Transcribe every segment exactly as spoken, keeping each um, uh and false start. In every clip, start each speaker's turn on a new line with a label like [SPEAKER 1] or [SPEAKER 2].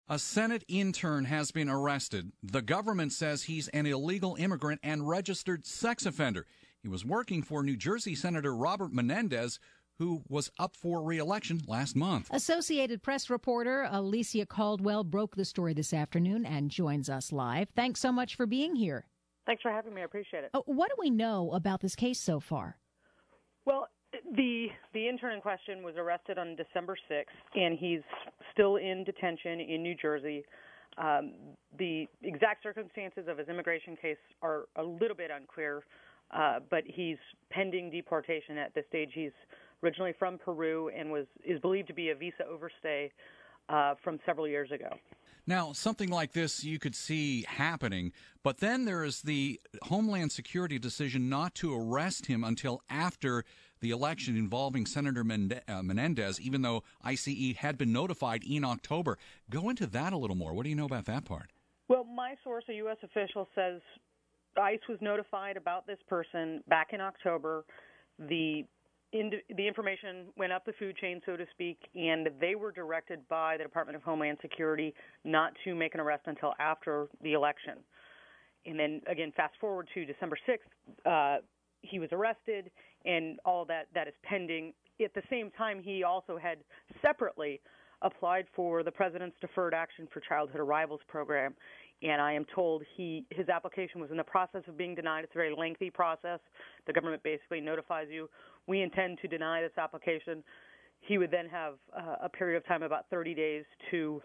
[SPEAKER 1] A Senate intern has been arrested. The government says he's an illegal immigrant and registered sex offender. He was working for New Jersey Senator Robert Menendez, who was up for re-election last month.
[SPEAKER 2] Associated Press reporter Alicia Caldwell broke the story this afternoon and joins us live. Thanks so much for being here.
[SPEAKER 3] Thanks for having me. I appreciate it.
[SPEAKER 2] Uh, what do we know about this case so far?
[SPEAKER 3] Well, the the intern in question was arrested on December sixth, and he's still in detention in New Jersey. Um, the exact circumstances of his immigration case are a little bit unclear, uh, but he's pending deportation at this stage. He's originally from Peru and was is believed to be a visa overstay uh, from several years ago.
[SPEAKER 1] Now, something like this you could see happening, but then there is the Homeland Security decision not to arrest him until after the election involving Senator Mende- uh, Menendez, even though I C E had been notified in October. Go into that a little more. What do you know about that part?
[SPEAKER 3] Well, my source, a U S official, says ICE was notified about this person back in October. The In, the information went up the food chain, so to speak, and they were directed by the Department of Homeland Security not to make an arrest until after the election. And then, again, fast forward to December sixth, uh, he was arrested, and all that, that is pending. At the same time, he also had separately applied for the President's Deferred Action for Childhood Arrivals program, and I am told he his application was in the process of being denied. It's a very lengthy process. The government basically notifies you, we intend to deny this application. He would then have uh, a period of time, about thirty days, to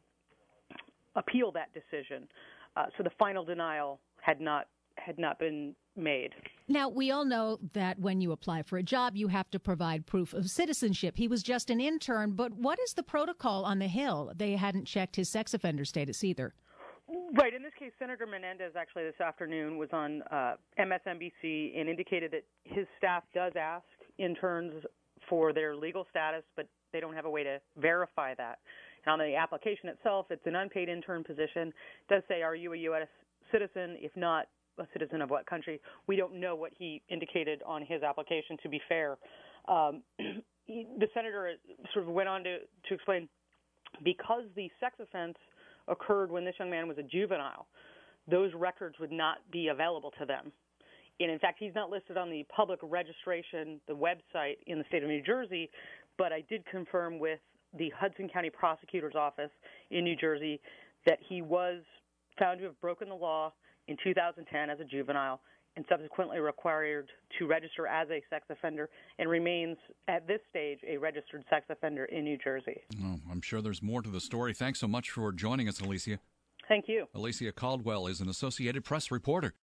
[SPEAKER 3] appeal that decision. Uh, so the final denial had not had not been made.
[SPEAKER 2] Now, we all know that when you apply for a job, you have to provide proof of citizenship. He was just an intern, but what is the protocol on the Hill? They hadn't checked his sex offender status either.
[SPEAKER 3] Right. In this case, Senator Menendez actually this afternoon was on uh, M S N B C and indicated that his staff does ask interns for their legal status, but they don't have a way to verify that. And on the application itself, it's an unpaid intern position. It does say, are you a U S citizen? If not, a citizen of what country? We don't know what he indicated on his application, to be fair. Um, he, the senator sort of went on to, to explain, because the sex offense occurred when this young man was a juvenile, those records would not be available to them. And in fact, he's not listed on the public registration, the website in the state of New Jersey, but I did confirm with the Hudson County Prosecutor's Office in New Jersey that he was found to have broken the law in two thousand ten as a juvenile and subsequently required to register as a sex offender and remains at this stage a registered sex offender in New Jersey.
[SPEAKER 1] Oh, I'm sure there's more to the story. Thanks so much for joining us, Alicia.
[SPEAKER 3] Thank you.
[SPEAKER 1] Alicia Caldwell is an Associated Press reporter.